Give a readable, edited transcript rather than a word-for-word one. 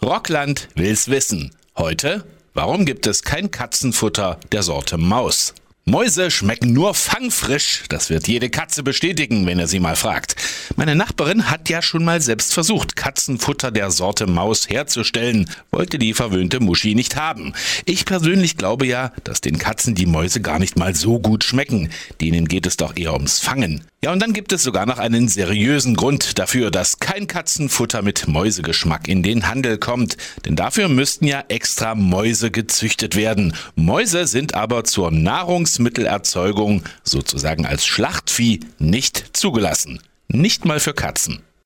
Rockland will's wissen. Heute, warum gibt es kein Katzenfutter der Sorte Maus? Mäuse schmecken nur fangfrisch, das wird jede Katze bestätigen, wenn ihr sie mal fragt. Meine Nachbarin hat ja schon mal selbst versucht, Katzenfutter der Sorte Maus herzustellen, wollte die verwöhnte Muschi nicht haben. Ich persönlich glaube ja, dass den Katzen die Mäuse gar nicht mal so gut schmecken. Denen geht es doch eher ums Fangen. Ja, und dann gibt es sogar noch einen seriösen Grund dafür, dass kein Katzenfutter mit Mäusegeschmack in den Handel kommt. Denn dafür müssten ja extra Mäuse gezüchtet werden. Mäuse sind aber zur Nahrungsmittelerzeugung, sozusagen als Schlachtvieh, nicht zugelassen. Nicht mal für Katzen.